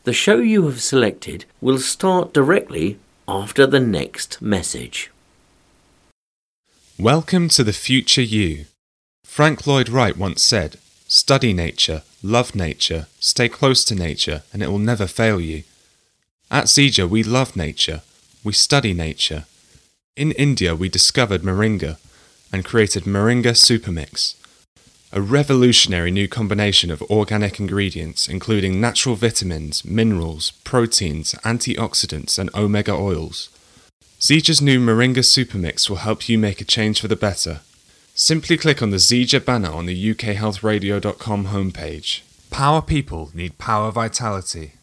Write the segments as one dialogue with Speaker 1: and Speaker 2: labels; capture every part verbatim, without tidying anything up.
Speaker 1: The show you have selected will start directly after the next message.
Speaker 2: Welcome to the future you. Frank Lloyd Wright once said, "Study nature, love nature, stay close to nature, and it will never fail you." At Zija, we love nature. We study nature. In India, we discovered moringa and created Moringa Supermix, a revolutionary new combination of organic ingredients including natural vitamins, minerals, proteins, antioxidants, and omega oils. Zija's new Moringa Supermix will help you make a change for the better. Simply click on the Zija banner on the U K health radio dot com homepage. Power people need power vitality.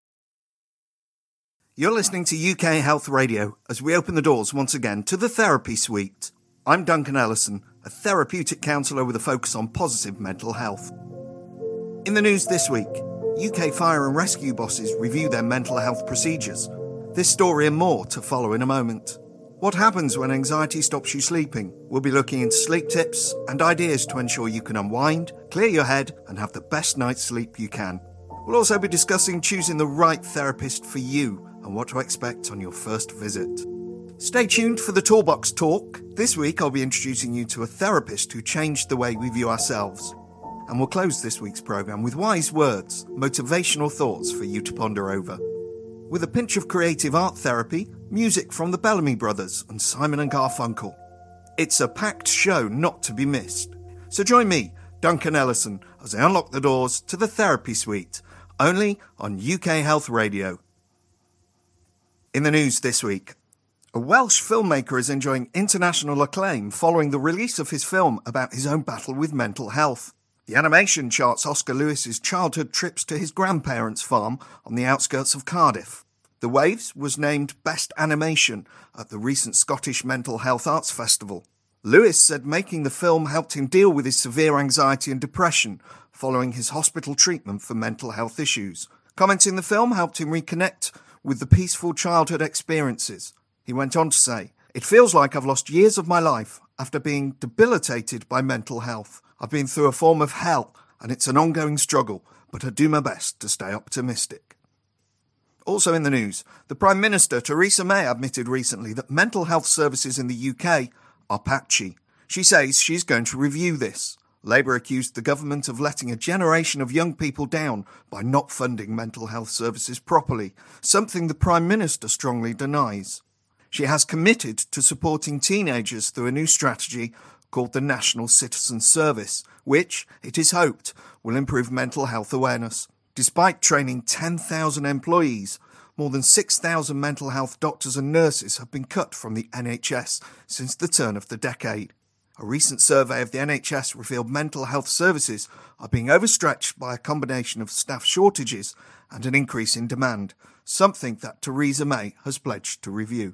Speaker 3: You're listening to U K Health Radio as we open the doors once again to the Therapy Suite. I'm Duncan Ellison, a therapeutic counsellor with a focus on positive mental health. In the news this week, U K fire and rescue bosses review their mental health procedures. This story and more to follow in a moment. What happens when anxiety stops you sleeping? We'll be looking into sleep tips and ideas to ensure you can unwind, clear your head, and have the best night's sleep you can. We'll also be discussing choosing the right therapist for you and what to expect on your first visit. Stay tuned for the Toolbox Talk. This week I'll be introducing you to a therapist who changed the way we view ourselves. And we'll close this week's programme with wise words, motivational thoughts for you to ponder over. With a pinch of creative art therapy, music from the Bellamy Brothers and Simon and Garfunkel. It's a packed show not to be missed. So join me, Duncan Ellison, as I unlock the doors to the Therapy Suite, only on U K Health Radio. In the news this week, a Welsh filmmaker is enjoying international acclaim following the release of his film about his own battle with mental health. The animation charts Oscar Lewis's childhood trips to his grandparents' farm on the outskirts of Cardiff. The Waves was named Best Animation at the recent Scottish Mental Health Arts Festival. Lewis said making the film helped him deal with his severe anxiety and depression following his hospital treatment for mental health issues. Commenting the film helped him reconnect with the peaceful childhood experiences. He went on to say, "It feels like I've lost years of my life after being debilitated by mental health. I've been through a form of hell, and it's an ongoing struggle, but I do my best to stay optimistic." Also in the news, the Prime Minister, Theresa May, admitted recently that mental health services in the U K are patchy. She says she's going to review this. Labour accused the government of letting a generation of young people down by not funding mental health services properly, something the Prime Minister strongly denies. She has committed to supporting teenagers through a new strategy called the National Citizen Service, which, it is hoped, will improve mental health awareness. Despite training ten thousand employees, more than six thousand mental health doctors and nurses have been cut from the N H S since the turn of the decade. A recent survey of the N H S revealed mental health services are being overstretched by a combination of staff shortages and an increase in demand, something that Theresa May has pledged to review.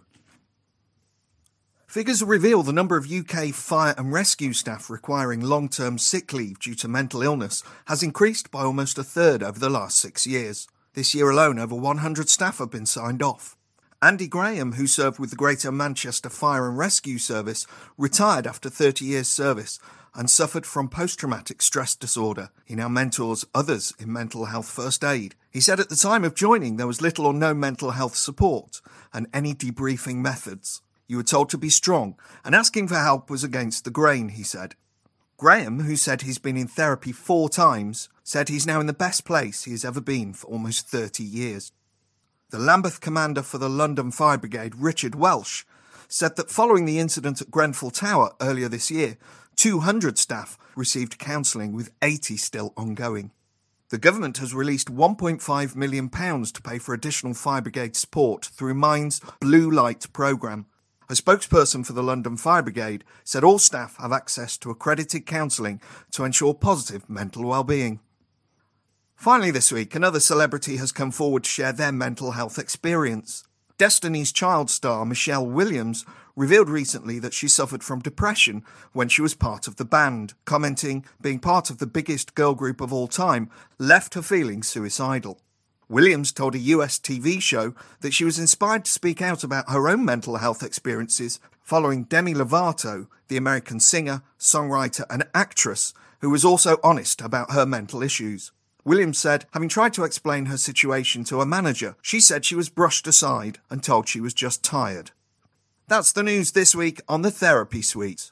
Speaker 3: Figures reveal the number of U K fire and rescue staff requiring long-term sick leave due to mental illness has increased by almost a third over the last six years. This year alone, over one hundred staff have been signed off. Andy Graham, who served with the Greater Manchester Fire and Rescue Service, retired after thirty years' service and suffered from post-traumatic stress disorder. He now mentors others in mental health first aid. He said at the time of joining there was little or no mental health support and any debriefing methods. You were told to be strong, and asking for help was against the grain, he said. Graham, who said he's been in therapy four times, said he's now in the best place he has ever been for almost thirty years. The Lambeth commander for the London Fire Brigade, Richard Welsh, said that following the incident at Grenfell Tower earlier this year, two hundred staff received counselling with eighty still ongoing. The government has released one point five million pounds to pay for additional fire brigade support through Mind's Blue Light programme. A spokesperson for the London Fire Brigade said all staff have access to accredited counselling to ensure positive mental well-being. Finally this week, another celebrity has come forward to share their mental health experience. Destiny's Child star Michelle Williams revealed recently that she suffered from depression when she was part of the band, commenting, "Being part of the biggest girl group of all time left her feeling suicidal." Williams told a U S T V show that she was inspired to speak out about her own mental health experiences following Demi Lovato, the American singer, songwriter and actress, who was also honest about her mental issues. Williams said, having tried to explain her situation to her manager, she said she was brushed aside and told she was just tired. That's the news this week on the Therapy Suite.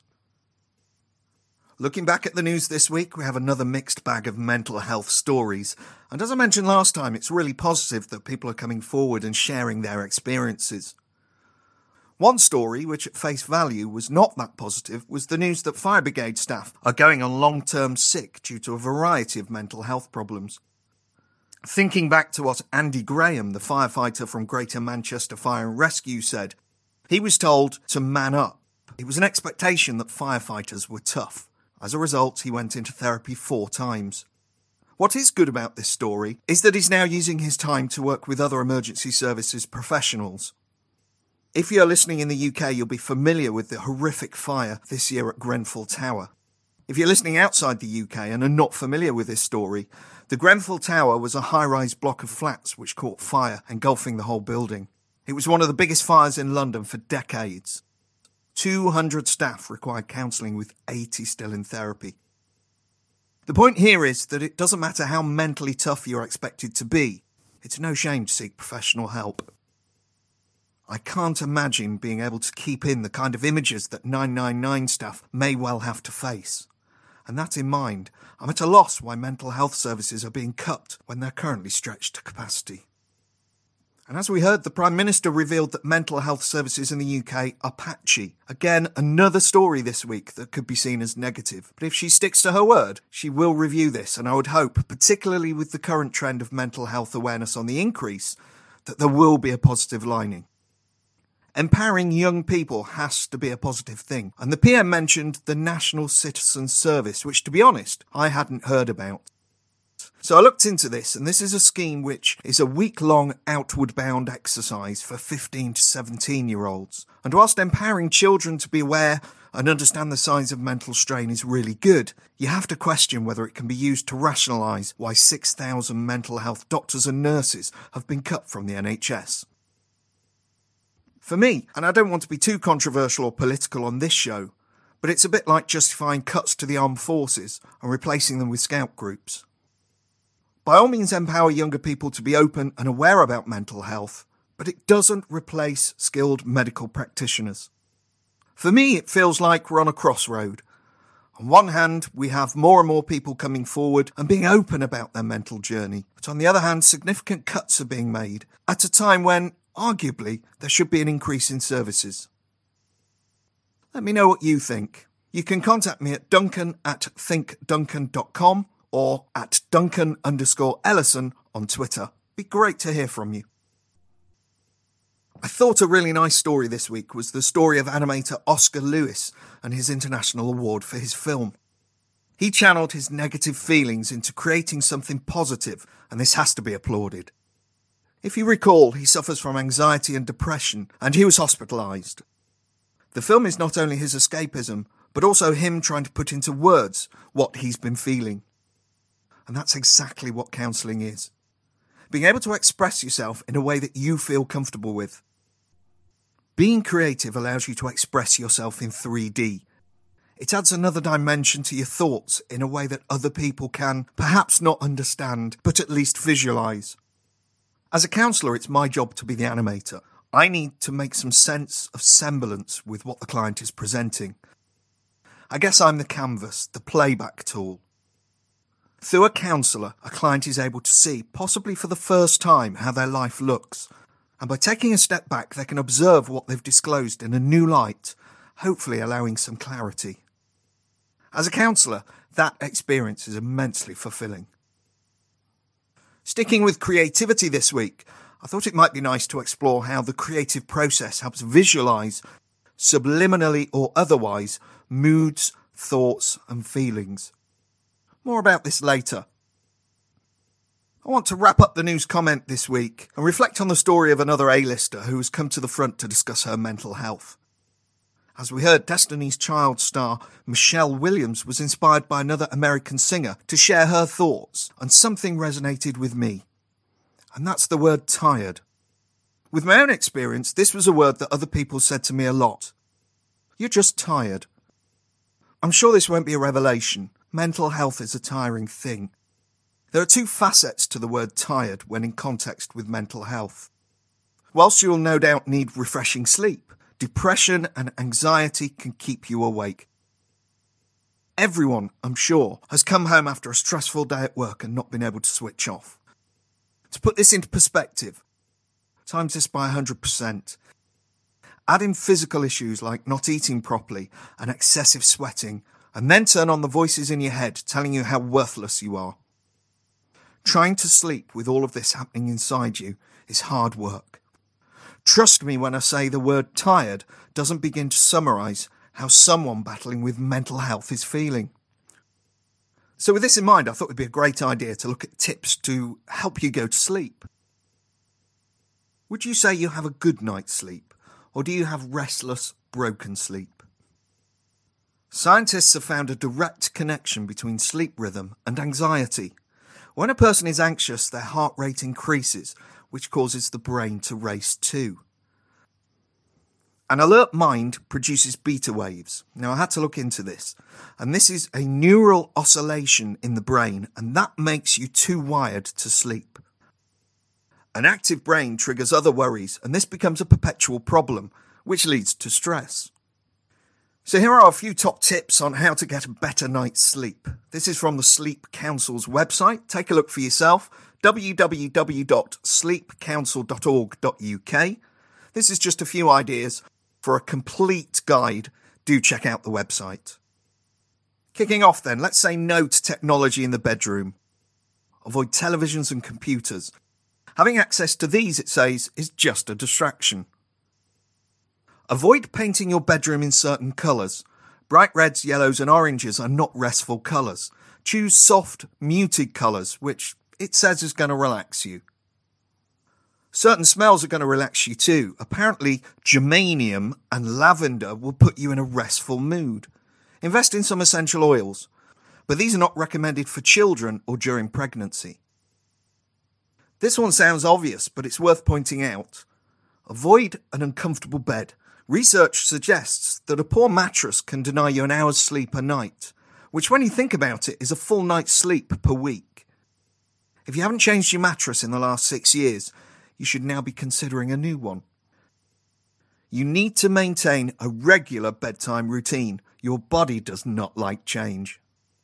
Speaker 3: Looking back at the news this week, we have another mixed bag of mental health stories. And as I mentioned last time, it's really positive that people are coming forward and sharing their experiences. One story, which at face value was not that positive, was the news that fire brigade staff are going on long-term sick due to a variety of mental health problems. Thinking back to what Andy Graham, the firefighter from Greater Manchester Fire and Rescue, said, he was told to man up. It was an expectation that firefighters were tough. As a result, he went into therapy four times. What is good about this story is that he's now using his time to work with other emergency services professionals. If you're listening in the U K, you'll be familiar with the horrific fire this year at Grenfell Tower. If you're listening outside the U K and are not familiar with this story, the Grenfell Tower was a high-rise block of flats which caught fire, engulfing the whole building. It was one of the biggest fires in London for decades. two hundred staff required counselling, with eighty still in therapy. The point here is that it doesn't matter how mentally tough you're expected to be, it's no shame to seek professional help. I can't imagine being able to keep in the kind of images that nine nine nine staff may well have to face. And that in mind, I'm at a loss why mental health services are being cut when they're currently stretched to capacity. And as we heard, the Prime Minister revealed that mental health services in the U K are patchy. Again, another story this week that could be seen as negative. But if she sticks to her word, she will review this, and I would hope, particularly with the current trend of mental health awareness on the increase, that there will be a positive lining. Empowering young people has to be a positive thing, and the P M mentioned the National Citizen Service, which, to be honest, I hadn't heard about. So I looked into this, and this is a scheme which is a week-long outward-bound exercise for fifteen to seventeen-year-olds. And whilst empowering children to be aware and understand the signs of mental strain is really good, you have to question whether it can be used to rationalise why six thousand mental health doctors and nurses have been cut from the N H S. For me, and I don't want to be too controversial or political on this show, but it's a bit like justifying cuts to the armed forces and replacing them with scout groups. By all means, empower younger people to be open and aware about mental health, but it doesn't replace skilled medical practitioners. For me, it feels like we're on a crossroad. On one hand, we have more and more people coming forward and being open about their mental journey, but on the other hand, significant cuts are being made at a time when, arguably, there should be an increase in services. Let me know what you think. You can contact me at duncan at think duncan dot com or at Duncan underscore Ellison on Twitter. Be great to hear from you. I thought a really nice story this week was the story of animator Oscar Lewis and his international award for his film. He channeled his negative feelings into creating something positive, and this has to be applauded. If you recall, he suffers from anxiety and depression, and he was hospitalised. The film is not only his escapism, but also him trying to put into words what he's been feeling. And that's exactly what counselling is. Being able to express yourself in a way that you feel comfortable with. Being creative allows you to express yourself in three D. It adds another dimension to your thoughts in a way that other people can perhaps not understand, but at least visualise. As a counsellor, it's my job to be the animator. I need to make some sense of semblance with what the client is presenting. I guess I'm the canvas, the playback tool. Through a counsellor, a client is able to see, possibly for the first time, how their life looks. And by taking a step back, they can observe what they've disclosed in a new light, hopefully allowing some clarity. As a counsellor, that experience is immensely fulfilling. Sticking with creativity this week, I thought it might be nice to explore how the creative process helps visualise, subliminally or otherwise, moods, thoughts and feelings. More about this later. I want to wrap up the news comment this week and reflect on the story of another A-lister who has come to the front to discuss her mental health. As we heard, Destiny's Child star Michelle Williams was inspired by another American singer to share her thoughts, and something resonated with me. And that's the word tired. With my own experience, this was a word that other people said to me a lot. You're just tired. I'm sure this won't be a revelation. Mental health is a tiring thing. There are two facets to the word tired when in context with mental health. Whilst you'll no doubt need refreshing sleep, depression and anxiety can keep you awake. Everyone, I'm sure, has come home after a stressful day at work and not been able to switch off. To put this into perspective, times this by one hundred percent. Add in physical issues like not eating properly and excessive sweating, and then turn on the voices in your head telling you how worthless you are. Trying to sleep with all of this happening inside you is hard work. Trust me when I say the word tired doesn't begin to summarise how someone battling with mental health is feeling. So with this in mind, I thought it would be a great idea to look at tips to help you go to sleep. Would you say you have a good night's sleep, or do you have restless, broken sleep? Scientists have found a direct connection between sleep rhythm and anxiety. When a person is anxious, their heart rate increases, which causes the brain to race too. An alert mind produces beta waves. Now, I had to look into this, and this is a neural oscillation in the brain, and that makes you too wired to sleep. An active brain triggers other worries, and this becomes a perpetual problem, which leads to stress. So here are a few top tips on how to get a better night's sleep. This is from the Sleep Council's website. Take a look for yourself, w w w dot sleep council dot org dot u k. This is just a few ideas. For a complete guide, do check out the website. Kicking off then, let's say no to technology in the bedroom. Avoid televisions and computers. Having access to these, it says, is just a distraction. Avoid painting your bedroom in certain colours. Bright reds, yellows and oranges are not restful colours. Choose soft, muted colours, which it says is going to relax you. Certain smells are going to relax you too. Apparently, geranium and lavender will put you in a restful mood. Invest in some essential oils, but these are not recommended for children or during pregnancy. This one sounds obvious, but it's worth pointing out. Avoid an uncomfortable bed. Research suggests that a poor mattress can deny you an hour's sleep a night, which when you think about it is a full night's sleep per week. If you haven't changed your mattress in the last six years, you should now be considering a new one. You need to maintain a regular bedtime routine. Your body does not like change.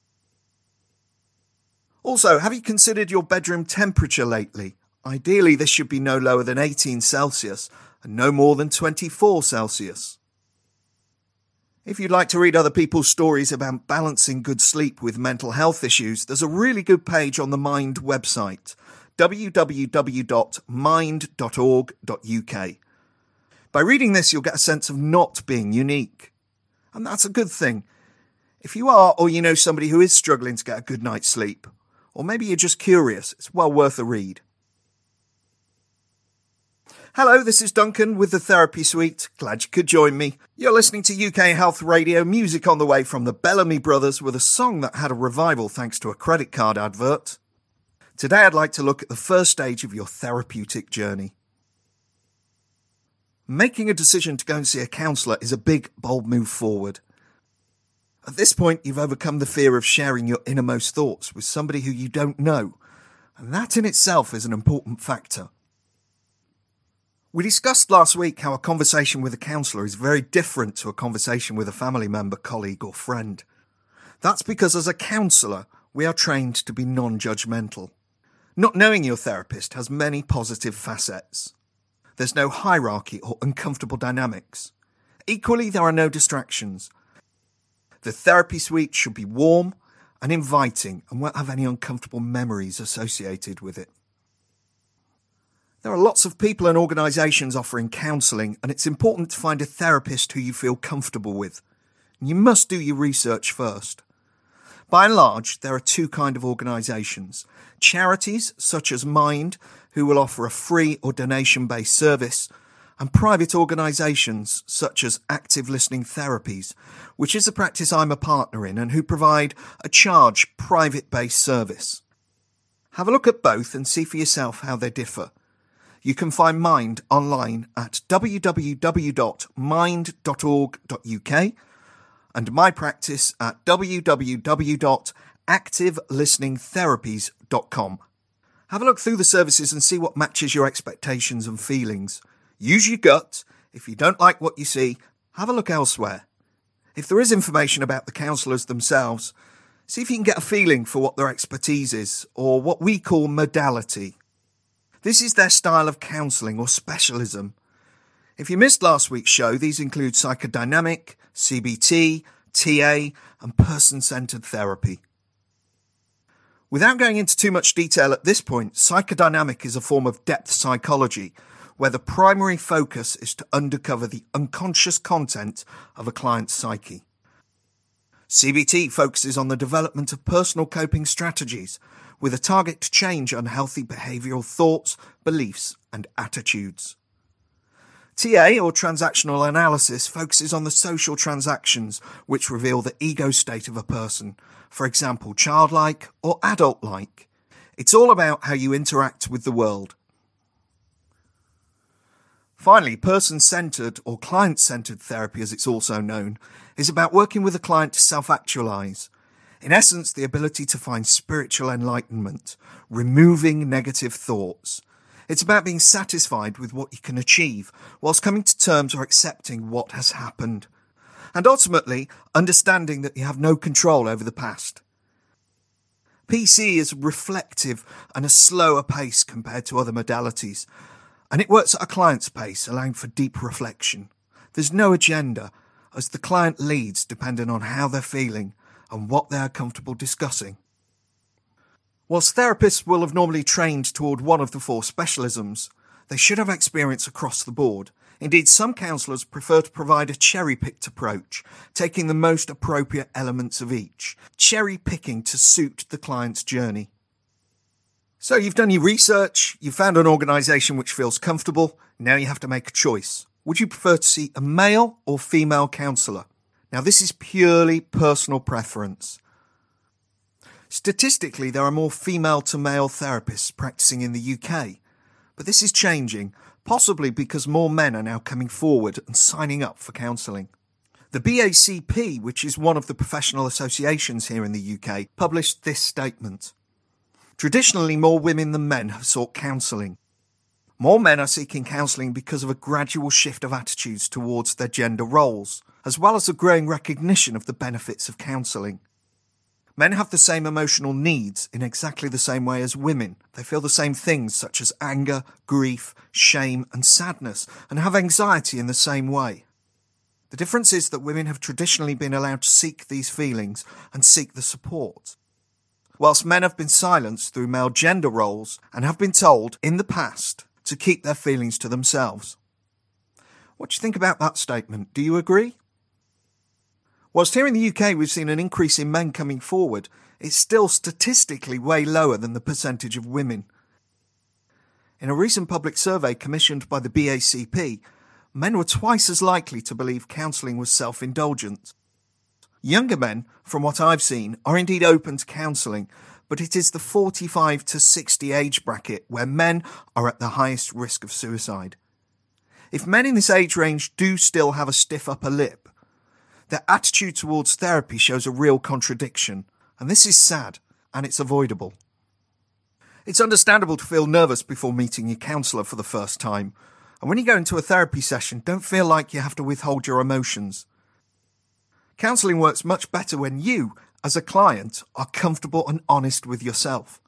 Speaker 3: Also, have you considered your bedroom temperature lately? Ideally, this should be no lower than eighteen Celsius and no more than twenty-four Celsius. If you'd like to read other people's stories about balancing good sleep with mental health issues, there's a really good page on the Mind website, w w w dot mind dot org dot u k. By reading this, you'll get a sense of not being unique. And that's a good thing. If you are, or you know somebody who is struggling to get a good night's sleep, or maybe you're just curious, it's well worth a read. Hello, this is Duncan with the Therapy Suite. Glad you could join me. You're listening to U K Health Radio, music on the way from the Bellamy Brothers with a song that had a revival thanks to a credit card advert. Today I'd like to look at the first stage of your therapeutic journey. Making a decision to go and see a counsellor is a big, bold move forward. At this point, you've overcome the fear of sharing your innermost thoughts with somebody who you don't know, and that in itself is an important factor. We discussed last week how a conversation with a counsellor is very different to a conversation with a family member, colleague or friend. That's because as a counsellor, we are trained to be non-judgmental. Not knowing your therapist has many positive facets. There's no hierarchy or uncomfortable dynamics. Equally, there are no distractions. The therapy suite should be warm and inviting and won't have any uncomfortable memories associated with it. There are lots of people and organisations offering counselling, and it's important to find a therapist who you feel comfortable with. You must do your research first. By and large, there are two kinds of organisations. Charities, such as Mind, who will offer a free or donation-based service, and private organisations, such as Active Listening Therapies, which is a practice I'm a partner in and who provide a charge private-based service. Have a look at both and see for yourself how they differ. You can find Mind online at w w w dot mind dot org dot u k and my practice at w w w dot active listening therapies dot com. Have a look through the services and see what matches your expectations and feelings. Use your gut. If you don't like what you see, have a look elsewhere. If there is information about the counsellors themselves, see if you can get a feeling for what their expertise is, or what we call modality. This is their style of counselling or specialism. If you missed last week's show, these include psychodynamic, C B T, T A, and person-centred therapy. Without going into too much detail at this point, psychodynamic is a form of depth psychology, where the primary focus is to uncover the unconscious content of a client's psyche. C B T focuses on the development of personal coping strategies, with a target to change unhealthy behavioural thoughts, beliefs, and attitudes. T A, or transactional analysis, focuses on the social transactions which reveal the ego state of a person, for example, childlike or adult-like. It's all about how you interact with the world. Finally, person-centred or client-centred therapy, as it's also known, is about working with a client to self-actualise. In essence, the ability to find spiritual enlightenment, removing negative thoughts. It's about being satisfied with what you can achieve, whilst coming to terms or accepting what has happened. And ultimately, understanding that you have no control over the past. P C is reflective and a slower pace compared to other modalities, and it works at a client's pace, allowing for deep reflection. There's no agenda, as the client leads depending on how they're feeling and what they are comfortable discussing. Whilst therapists will have normally trained toward one of the four specialisms, they should have experience across the board. Indeed, some counsellors prefer to provide a cherry-picked approach, taking the most appropriate elements of each, cherry-picking to suit the client's journey. So you've done your research, you've found an organisation which feels comfortable, now you have to make a choice. Would you prefer to see a male or female counsellor? Now this is purely personal preference. Statistically, there are more female to male therapists practising in the U K, but this is changing, possibly because more men are now coming forward and signing up for counselling. The B A C P, which is one of the professional associations here in the U K, published this statement. Traditionally, more women than men have sought counselling. More men are seeking counselling because of a gradual shift of attitudes towards their gender roles, as well as a growing recognition of the benefits of counselling. Men have the same emotional needs in exactly the same way as women. They feel the same things such as anger, grief, shame and sadness, and have anxiety in the same way. The difference is that women have traditionally been allowed to seek these feelings and seek the support, whilst men have been silenced through male gender roles and have been told, in the past, to keep their feelings to themselves. What do you think about that statement? Do you agree? Whilst here in the U K we've seen an increase in men coming forward, it's still statistically way lower than the percentage of women. In a recent public survey commissioned by the B A C P, men were twice as likely to believe counselling was self-indulgent. Younger men, from what I've seen, are indeed open to counselling, but it is the forty-five to sixty age bracket where men are at the highest risk of suicide. If men in this age range do still have a stiff upper lip, their attitude towards therapy shows a real contradiction, and this is sad, and it's avoidable. It's understandable to feel nervous before meeting your counsellor for the first time, and when you go into a therapy session, don't feel like you have to withhold your emotions. Counselling works much better when you, as a client, are comfortable and honest with yourself.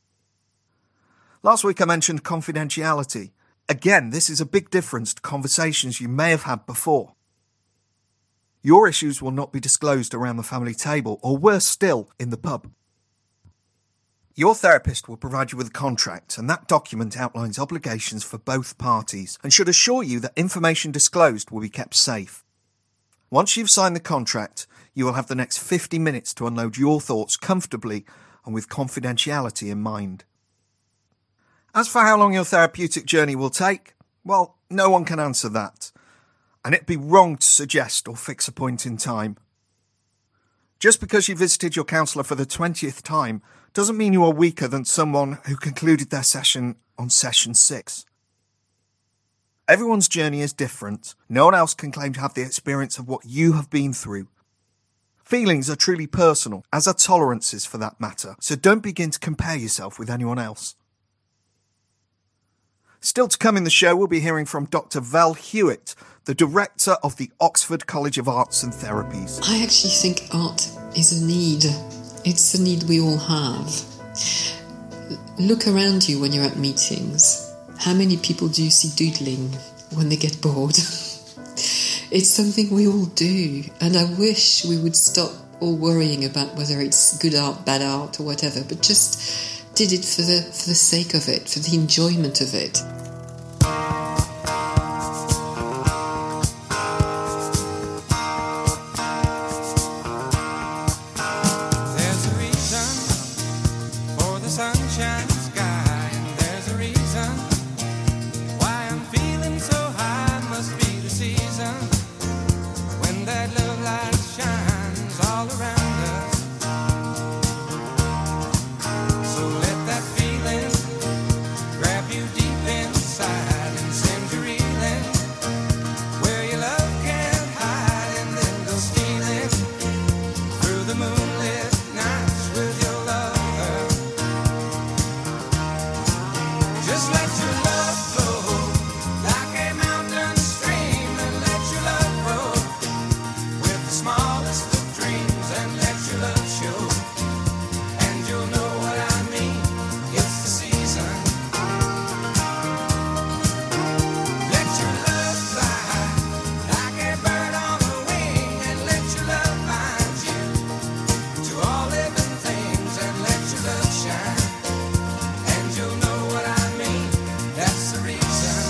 Speaker 3: Last week I mentioned confidentiality. Again, this is a big difference to conversations you may have had before. Your issues will not be disclosed around the family table, or worse still, in the pub. Your therapist will provide you with a contract, and that document outlines obligations for both parties and should assure you that information disclosed will be kept safe. Once you've signed the contract, you will have the next fifty minutes to unload your thoughts comfortably and with confidentiality in mind. As for how long your therapeutic journey will take, well, no one can answer that, and it'd be wrong to suggest or fix a point in time. Just because you visited your counsellor for the twentieth time doesn't mean you are weaker than someone who concluded their session on session six. Everyone's journey is different. No one else can claim to have the experience of what you have been through. Feelings are truly personal, as are tolerances for that matter, so don't begin to compare yourself with anyone else. Still to come in the show, we'll be hearing from Doctor Val Hewitt, the director of the Oxford College of Arts and Therapies.
Speaker 4: I actually think art is a need. It's a need we all have. Look around you when you're at meetings. How many people do you see doodling when they get bored? It's something we all do, and I wish we would stop all worrying about whether it's good art, bad art, or whatever, but just did it for the for the sake of it, for the enjoyment of it.
Speaker 5: There's a reason for the sunshine sky, and there's a reason why I'm feeling so high. Must be the season when that love light shines all around us. So let that feeling grab you deep inside and send you reeling where your love can't hide, and then go stealing through the moonlit nights with your lover. Just let your love flow like a mountain stream, and let your love grow with the smallest of dreams, and let your love show, and you'll know what I mean. It's the season. Let your love fly like a bird on the wing, and let your love find you to all living things, and let your love shine, and you'll know what I mean. That's the reason.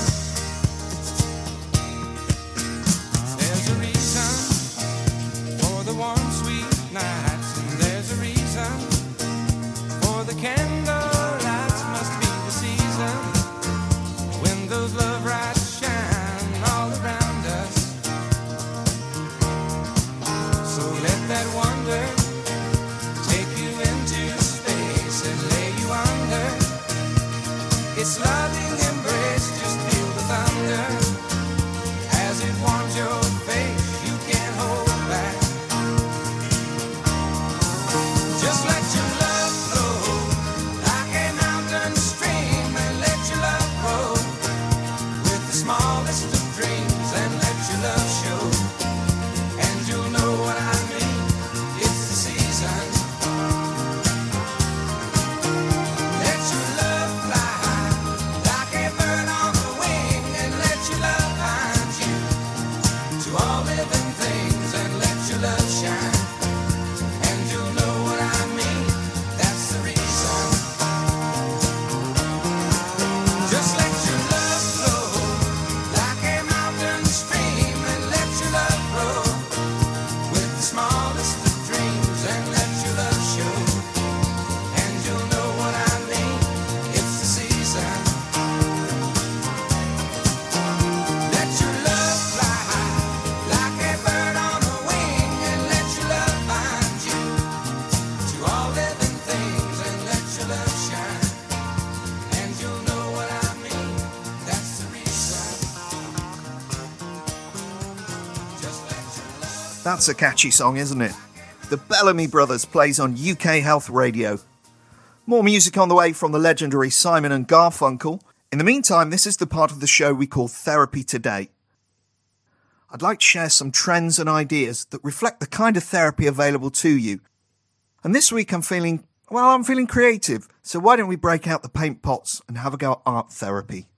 Speaker 5: There's a reason for the warm, sweet nights, and there's a reason for the candle lights. Must be the season when those love lights shine all around us. So let that wonder take you into space and lay you under its loving embrace. Just feel the thunder as it warms your face. You can't hold back. Just let your love flow like a mountain stream, and let your love grow with the smallest of dreams, and let your love show, and you'll know what I mean. It's the season. Let your love fly like a bird on the wing, and let your love find you to all living things, and let your love shine, and you'll know what I mean. That's the reason. Just let your love flow like a mountain stream, and let your love grow with the smallest of dreams, and let your love show, and you'll know what I mean. It's the season. Let your love fly like a bird on a wing, and let your love find you to all living things, and let your love shine, and you'll know what I mean. That's the reason. Just let your love.
Speaker 3: That's a catchy song, isn't it? The Bellamy Brothers plays on U K Health Radio. More music on the way from the legendary Simon and Garfunkel. In the meantime, this is the part of the show we call Therapy Today. I'd like to share some trends and ideas that reflect the kind of therapy available to you. And this week I'm feeling, well, I'm feeling creative, so why don't we break out the paint pots and have a go at art therapy?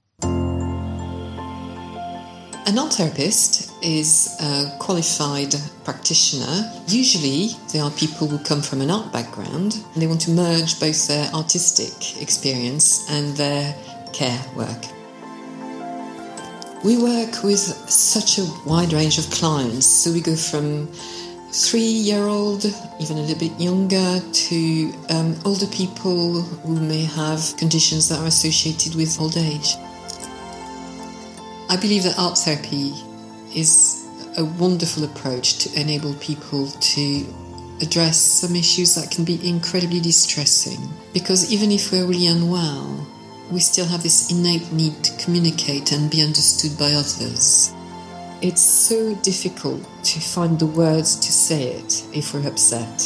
Speaker 4: An art therapist is a qualified practitioner. Usually they are people who come from an art background and they want to merge both their artistic experience and their care work. We work with such a wide range of clients, so we go from three-year-old, even a little bit younger, to um, older people who may have conditions that are associated with old age. I believe that art therapy is a wonderful approach to enable people to address some issues that can be incredibly distressing. Because even if we're really unwell, we still have this innate need to communicate and be understood by others. it's so difficult to find the words to say it if we're upset.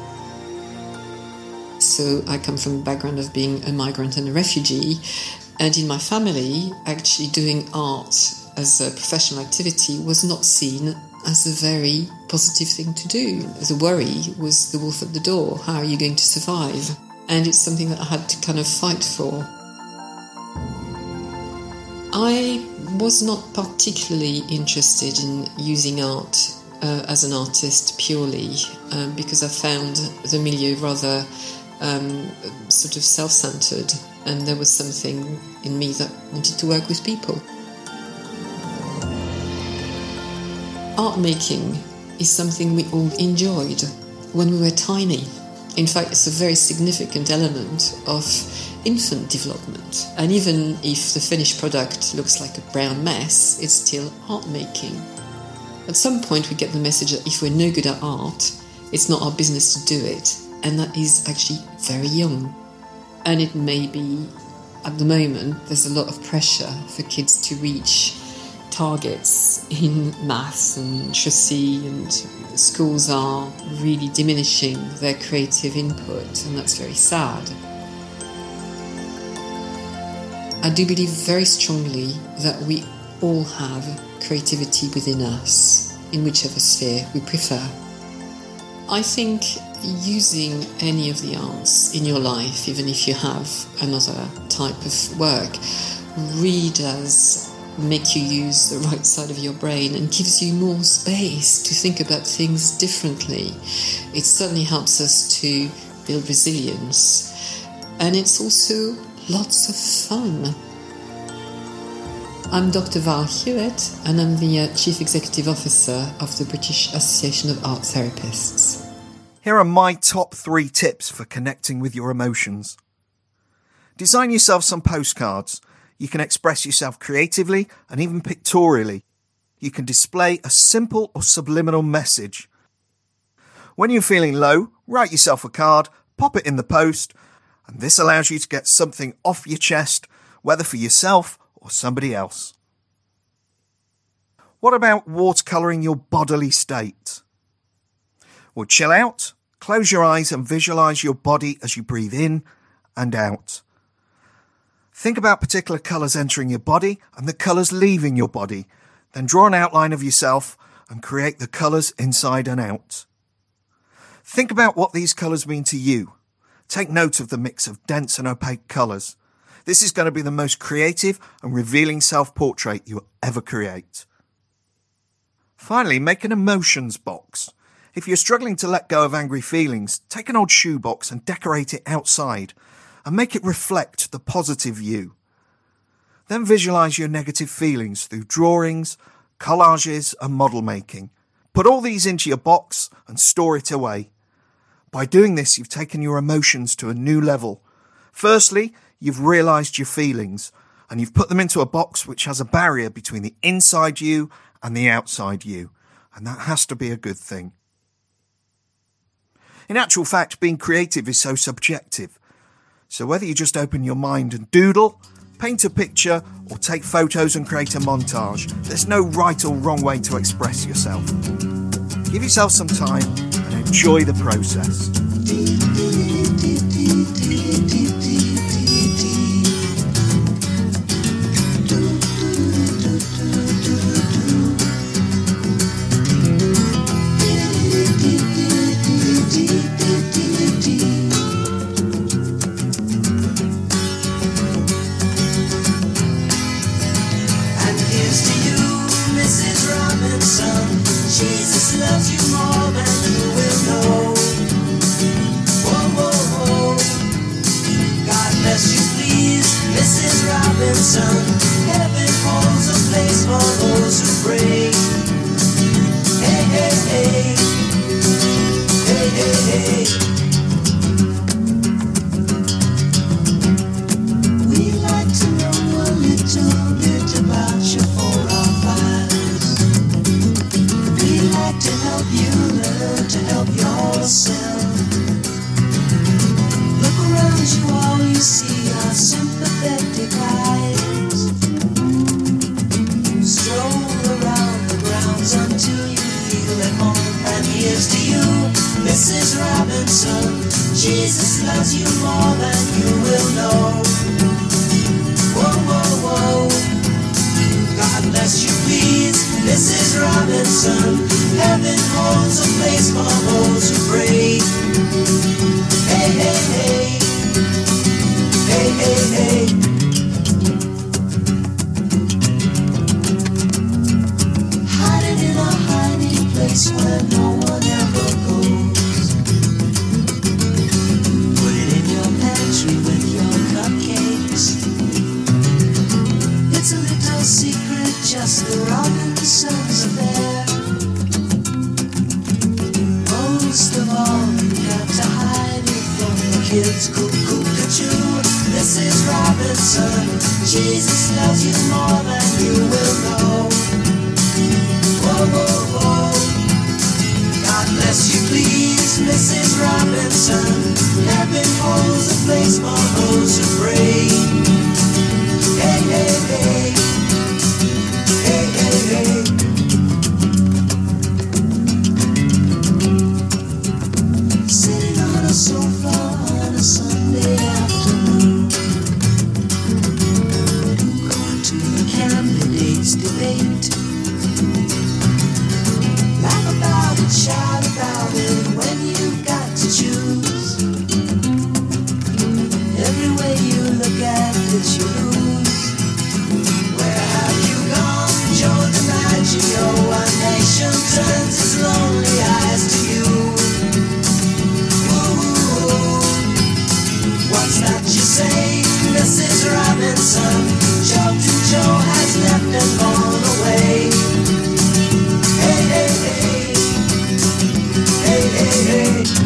Speaker 4: So I come from a background of being a migrant and a refugee, and in my family, actually doing art as a professional activity was not seen as a very positive thing to do. The worry was the wolf at the door. How are you going to survive? And it's something that I had to kind of fight for. I was not particularly interested in using art uh, as an artist purely um, because I found the milieu rather um, sort of self-centred, and there was something in me that wanted to work with people. Art making is something we all enjoyed when we were tiny. In fact, it's a very significant element of infant development. And even if the finished product looks like a brown mess, it's still art making. At some point we get the message that if we're no good at art, it's not our business to do it. And that is actually very young. And it may be, at the moment, there's a lot of pressure for kids to reach targets in maths and literacy, and schools are really diminishing their creative input, and that's very sad. I do believe very strongly that we all have creativity within us, in whichever sphere we prefer. I think using any of the arts in your life, even if you have another type of work, really does make you use the right side of your brain and gives you more space to think about things differently. It certainly helps us to build resilience, and it's also lots of fun. I'm Doctor Val Hewitt, and I'm the uh, Chief Executive Officer of the British Association of Art Therapists.
Speaker 3: Here are my top three tips for connecting with your emotions. Design yourself some postcards. You can express yourself creatively and even pictorially. You can display a simple or subliminal message. When you're feeling low, write yourself a card, pop it in the post, and this allows you to get something off your chest, whether for yourself or somebody else. What about watercolouring your bodily state? Well, chill out, close your eyes and visualise your body as you breathe in and out. Think about particular colours entering your body and the colours leaving your body. Then draw an outline of yourself and create the colours inside and out. Think about what these colours mean to you. Take note of the mix of dense and opaque colours. This is going to be the most creative and revealing self-portrait you'll ever create. Finally, make an emotions box. If you're struggling to let go of angry feelings, take an old shoebox and decorate it outside, and make it reflect the positive you. Then visualise your negative feelings through drawings, collages and model making. Put all these into your box and store it away. By doing this, you've taken your emotions to a new level. Firstly, you've realised your feelings, and you've put them into a box which has a barrier between the inside you and the outside you, and that has to be a good thing. In actual fact, being creative is so subjective. So whether you just open your mind and doodle, paint a picture, or take photos and create a montage, there's no right or wrong way to express yourself. Give yourself some time and enjoy the process.
Speaker 6: Heaven holds a place for those who pray. Hey, hey, hey. Hey, hey, hey. We like to know a little bit about your four or fives. We like to help you tells you more than you will know. Whoa, whoa, whoa. God bless you, please, Missus Robinson. Heaven holds a place for those who pray. Hey, hey, hey. Hey, hey, hey. Hiding in a hiding place where no one ever goes. Put it in your pantry with your cupcakes. It's a little secret, just the Robinsons affair. Most of all, you got to hide it from the kids. Cuckoo-cuckoo, Missus Robinson. Jesus loves you more than you will know. Whoa, whoa, whoa. God bless you, please, Missus Robinson. Heaven holds a place for those who pray. Hey, hey, hey. Hey, hey, hey. Sitting on a sofa on a Sunday afternoon, going to the candidates' debate. Laugh about it, shout about it when you've got to choose. Every way you look at it, you lose. Where have you gone, Joe DiMaggio? A nation turns its lonely eyes to you. Ooh, what's that you say, Missus Robinson? Joe to Joe has left and gone away. Hey, hey, hey. Hey, hey, hey.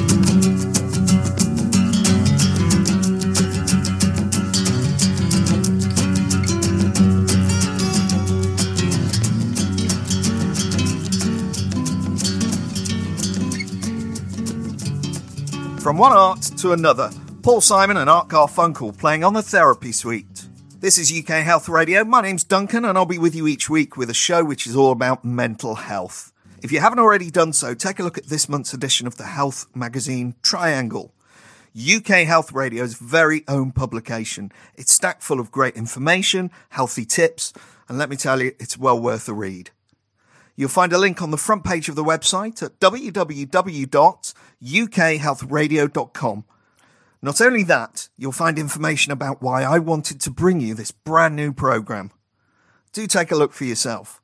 Speaker 3: From one art to another, Paul Simon and Art Garfunkel playing on the Therapy Suite. This is U K Health Radio. My name's Duncan and I'll be with you each week with a show which is all about mental health. If you haven't already done so, take a look at this month's edition of the health magazine Triangle. U K Health Radio's very own publication. It's stacked full of great information, healthy tips, and let me tell you, it's well worth a read. You'll find a link on the front page of the website at w w w dot u k health radio dot com. Not only that, you'll find information about why I wanted to bring you this brand new programme. Do take a look for yourself.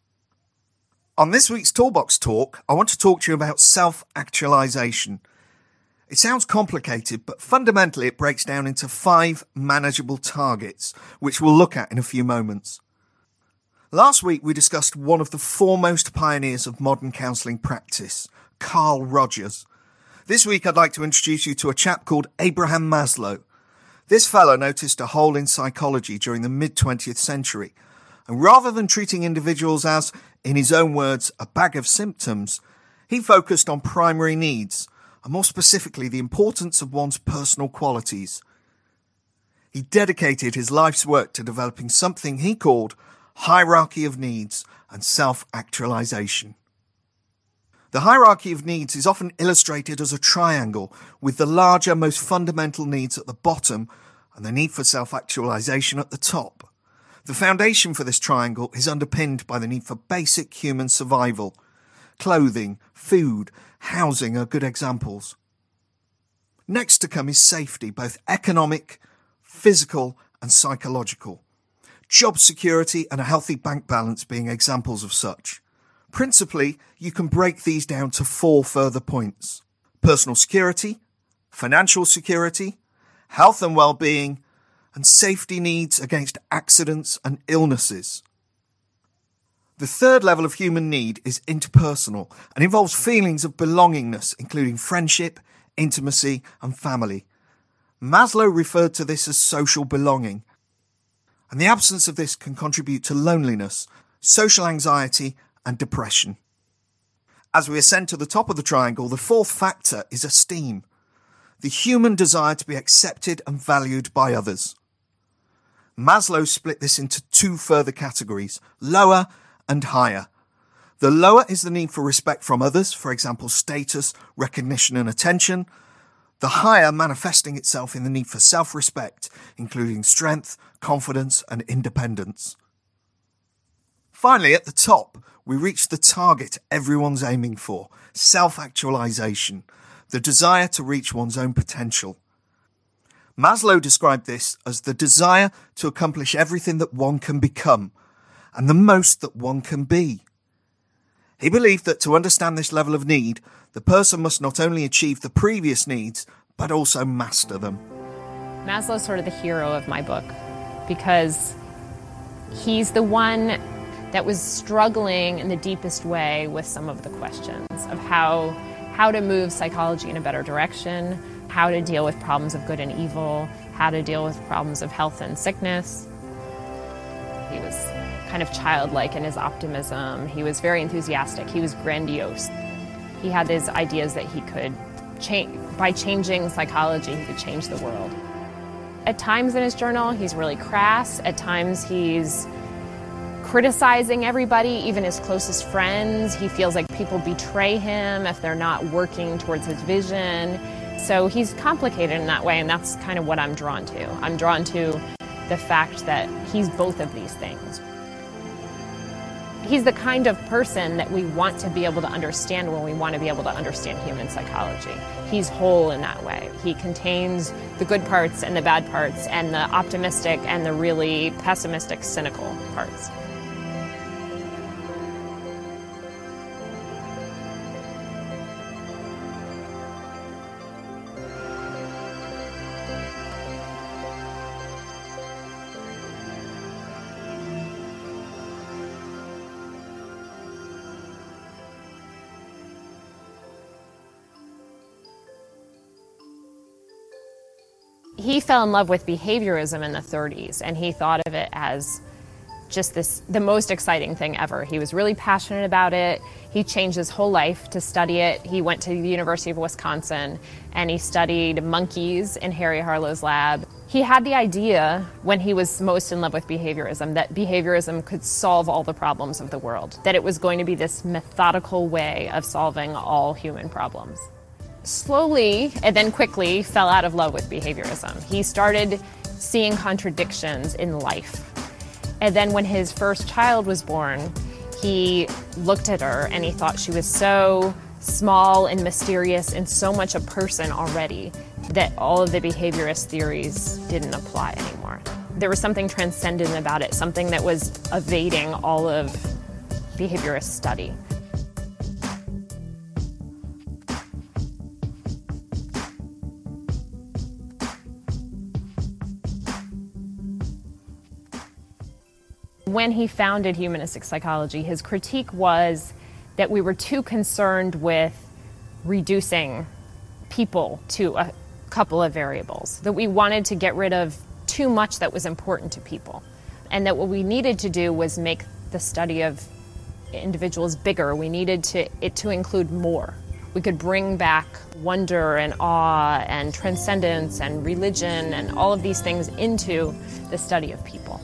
Speaker 3: On this week's Toolbox Talk, I want to talk to you about self-actualisation. It sounds complicated, but fundamentally it breaks down into five manageable targets, which we'll look at in a few moments. Last week we discussed one of the foremost pioneers of modern counselling practice, Carl Rogers. This week I'd like to introduce you to a chap called Abraham Maslow. This fellow noticed a hole in psychology during the mid-twentieth century, and rather than treating individuals as, in his own words, a bag of symptoms, he focused on primary needs, and more specifically the importance of one's personal qualities. He dedicated his life's work to developing something he called hierarchy of needs and self-actualization. The hierarchy of needs is often illustrated as a triangle, with the larger, most fundamental needs at the bottom and the need for self-actualization at the top. The foundation for this triangle is underpinned by the need for basic human survival. Clothing, food, housing are good examples. Next to come is safety, both economic, physical and psychological. Job security and a healthy bank balance being examples of such. Principally, you can break these down to four further points: personal security, financial security, health and well-being, and safety needs against accidents and illnesses. The third level of human need is interpersonal and involves feelings of belongingness, including friendship, intimacy, and family. Maslow referred to this as social belonging, and the absence of this can contribute to loneliness, social anxiety, and depression. As we ascend to the top of the triangle, the fourth factor is esteem, the human desire to be accepted and valued by others. Maslow split this into two further categories, lower and higher. The lower is the need for respect from others, for example, status, recognition and attention. the higher manifesting itself in the need for self-respect, including strength, confidence, and independence. Finally, at the top, we reach the target everyone's aiming for, self-actualization, the desire to reach one's own potential. Maslow described this as the desire to accomplish everything that one can become, and the most that one can be. He believed that to understand this level of need, the person must not only achieve the previous needs, but also master them.
Speaker 7: Maslow's sort of the hero of my book, because he's the one that was struggling in the deepest way with some of the questions of how, how to move psychology in a better direction, how to deal with problems of good and evil, how to deal with problems of health and sickness. He was kind of childlike in his optimism. He was very enthusiastic. He was grandiose. He had these ideas that he could change, by changing psychology, he could change the world. At times in his journal, he's really crass. At times he's criticizing everybody, even his closest friends. He feels like people betray him if they're not working towards his vision. So he's complicated in that way, and that's kind of what I'm drawn to. I'm drawn to the fact that he's both of these things. He's the kind of person that we want to be able to understand when we want to be able to understand human psychology. He's whole in that way. He contains the good parts and the bad parts and the optimistic and the really pessimistic, cynical parts. He fell in love with behaviorism in the thirties, and he thought of it as just this, the most exciting thing ever. He was really passionate about it. He changed his whole life to study it. He went to the University of Wisconsin, and he studied monkeys in Harry Harlow's lab. He had the idea, when he was most in love with behaviorism, that behaviorism could solve all the problems of the world, that it was going to be this methodical way of solving all human problems. Slowly, and then quickly, fell out of love with behaviorism. He started seeing contradictions in life. And then when his first child was born, he looked at her and he thought she was so small and mysterious and so much a person already that all of the behaviorist theories didn't apply anymore. There was something transcendent about it, something that was evading all of behaviorist study. When he founded humanistic psychology, his critique was that we were too concerned with reducing people to a couple of variables, that we wanted to get rid of too much that was important to people, and that what we needed to do was make the study of individuals bigger. We needed to, it to include more. We could bring back wonder and awe and transcendence and religion and all of these things into the study of people.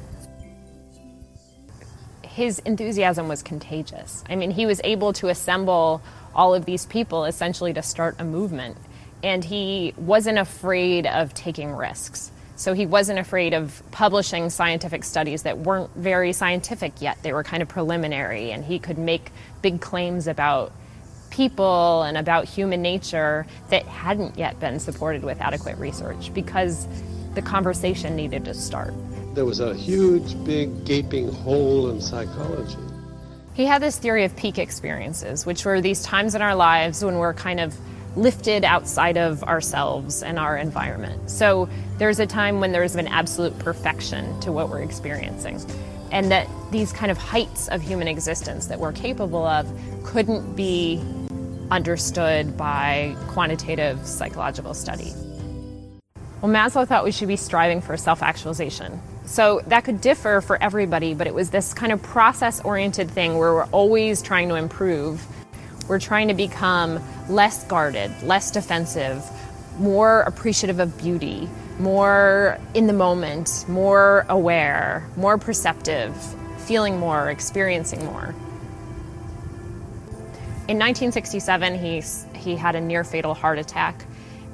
Speaker 7: His enthusiasm was contagious. I mean, he was able to assemble all of these people essentially to start a movement. And he wasn't afraid of taking risks. So he wasn't afraid of publishing scientific studies that weren't very scientific yet. They were kind of preliminary, and he could make big claims about people and about human nature that hadn't yet been supported with adequate research because the conversation needed to start.
Speaker 8: There was a huge, big, gaping hole in psychology.
Speaker 7: He had this theory of peak experiences, which were these times in our lives when we're kind of lifted outside of ourselves and our environment. So there's a time when there's an absolute perfection to what we're experiencing, and that these kind of heights of human existence that we're capable of couldn't be understood by quantitative psychological study. Well, Maslow thought we should be striving for self-actualization. So that could differ for everybody, but it was this kind of process-oriented thing where we're always trying to improve. We're trying to become less guarded, less defensive, more appreciative of beauty, more in the moment, more aware, more perceptive, feeling more, experiencing more. In nineteen sixty-seven, he, he had a near-fatal heart attack,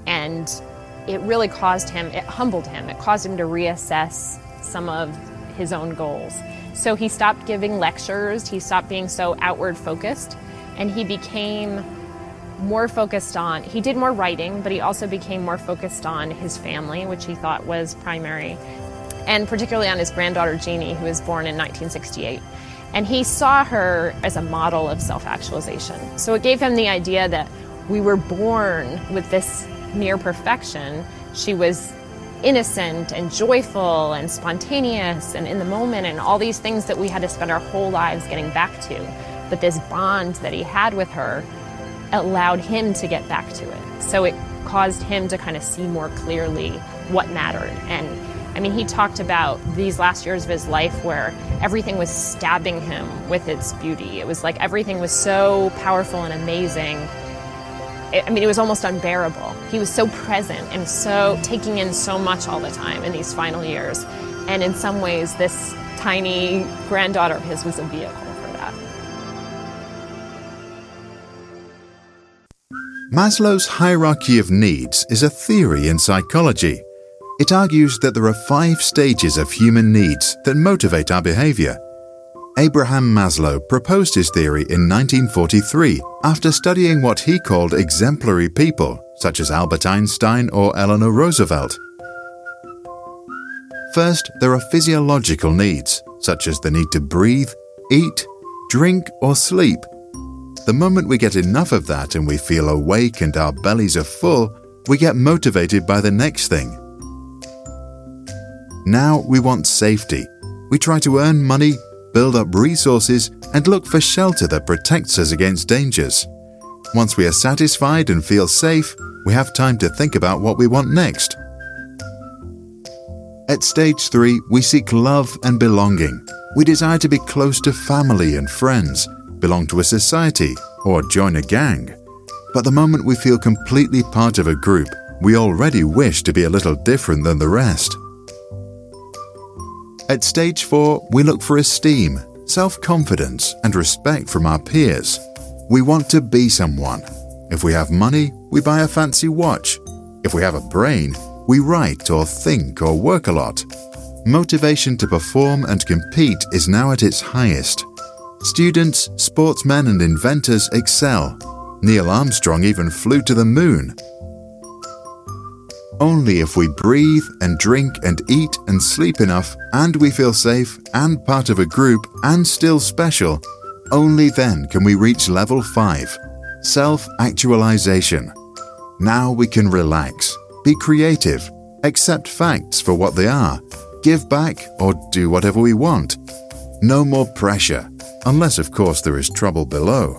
Speaker 7: And it really caused him, it humbled him. It caused him to reassess some of his own goals. So he stopped giving lectures, he stopped being so outward focused, and he became more focused on, he did more writing, but he also became more focused on his family, which he thought was primary, and particularly on his granddaughter Jeannie, who was born in nineteen sixty-eight. And he saw her as a model of self-actualization. So it gave him the idea that we were born with this near perfection. She was innocent and joyful and spontaneous and in the moment and all these things that we had to spend our whole lives getting back to. But this bond that he had with her allowed him to get back to it. So it caused him to kind of see more clearly what mattered. And I mean, he talked about these last years of his life where everything was stabbing him with its beauty. It was like everything was so powerful and amazing. I mean, it was almost unbearable. He was so present and so taking in so much all the time in these final years. And in some ways, this tiny granddaughter of his was a vehicle for that.
Speaker 9: Maslow's hierarchy of needs is a theory in psychology. It argues that there are five stages of human needs that motivate our behavior. Abraham Maslow proposed his theory in nineteen forty-three after studying what he called exemplary people, such as Albert Einstein or Eleanor Roosevelt. First, there are physiological needs, such as the need to breathe, eat, drink, or sleep. The moment we get enough of that and we feel awake and our bellies are full, we get motivated by the next thing. Now we want safety. We try to earn money, build up resources, and look for shelter that protects us against dangers. Once we are satisfied and feel safe, we have time to think about what we want next. At stage three, we seek love and belonging. We desire to be close to family and friends, belong to a society, or join a gang. But the moment we feel completely part of a group, we already wish to be a little different than the rest. At stage four, we look for esteem, self-confidence, and respect from our peers. We want to be someone. If we have money, we buy a fancy watch. If we have a brain, we write or think or work a lot. Motivation to perform and compete is now at its highest. Students, sportsmen, and inventors excel. Neil Armstrong even flew to the moon. Only if we breathe and drink and eat and sleep enough, and we feel safe and part of a group and still special, only then can we reach level five, self-actualization. Now we can relax, be creative, accept facts for what they are, give back or do whatever we want. No more pressure, unless of course there is trouble below.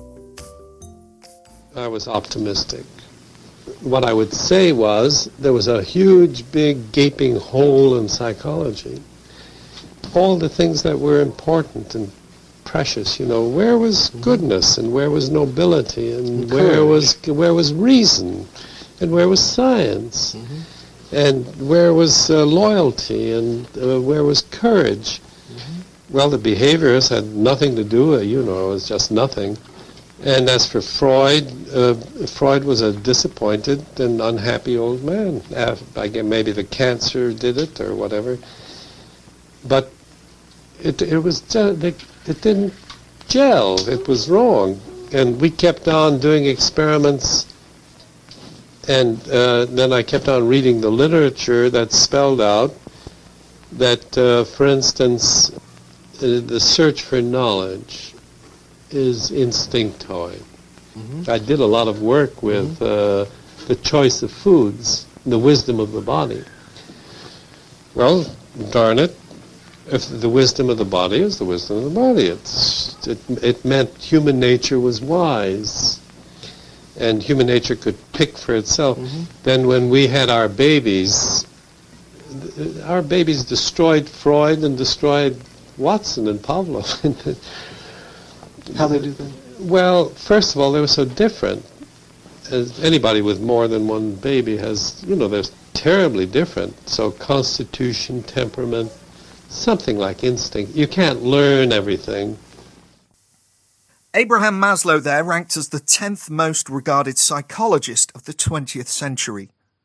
Speaker 8: I was optimistic. What I would say was there was a huge, big, gaping hole in psychology. All the things that were important and precious, you know, where was goodness and where was nobility and where was where was reason and where was science mm-hmm. and where was uh, loyalty and uh, where was courage. Mm-hmm. Well, the behaviors had nothing to do with it, you know, it was just nothing. And as for Freud, uh, Freud was a disappointed and unhappy old man. Uh, again, maybe the cancer did it or whatever. But it it was just, it, it didn't gel. It was wrong. And we kept on doing experiments. And uh, then I kept on reading the literature that spelled out that, uh, for instance, uh, the search for knowledge is instinctoid. Mm-hmm. I did a lot of work with mm-hmm. uh, the choice of foods, the wisdom of the body. Well, darn it, if the wisdom of the body is the wisdom of the body, it's, it, it meant human nature was wise, and human nature could pick for itself. Mm-hmm. Then when we had our babies, our babies destroyed Freud and destroyed Watson and Pavlov.
Speaker 10: How they do that?
Speaker 8: Well, first of all, they were so different. As anybody with more than one baby has, you know, they're terribly different. So constitution, temperament, something like instinct. You can't learn everything.
Speaker 3: Abraham Maslow there ranked as the tenth most regarded psychologist of the twentieth century.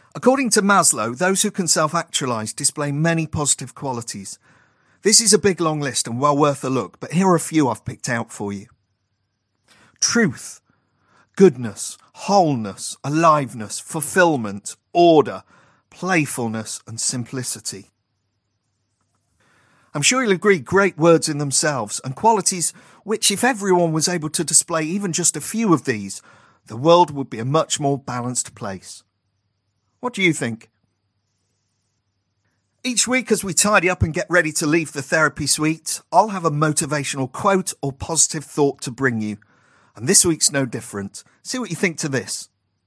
Speaker 3: According to Maslow, those who can self-actualize display many positive qualities. This is a big long list and well worth a look, but here are a few I've picked out for you. Truth, goodness, wholeness, aliveness, fulfillment, order, playfulness and simplicity. I'm sure you'll agree, great words in themselves, and qualities which, if everyone was able to display even just a few of these, the world would be a much more balanced place. What do you think? Each week as we tidy up and get ready to leave the therapy suite, I'll have a motivational quote or positive thought to bring you. And this week's no different. See what you think to this.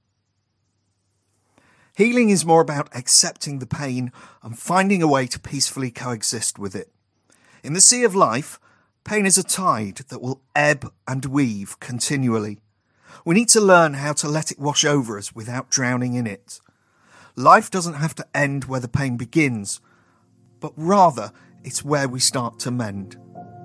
Speaker 3: Healing is more about accepting the pain and finding a way to peacefully coexist with it. In the sea of life, pain is a tide that will ebb and weave continually. We need to learn how to let it wash over us without drowning in it. Life doesn't have to end where the pain begins, but rather it's where we start to mend.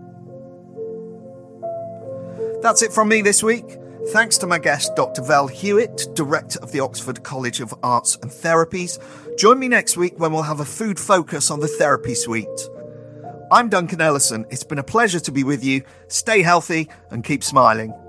Speaker 3: That's it from me this week. Thanks to my guest, Doctor Vel Hewitt, Director of the Oxford College of Arts and Therapies. Join me next week when we'll have a food focus on the therapy suite. I'm Duncan Ellison. It's been a pleasure to be with you. Stay healthy and keep smiling.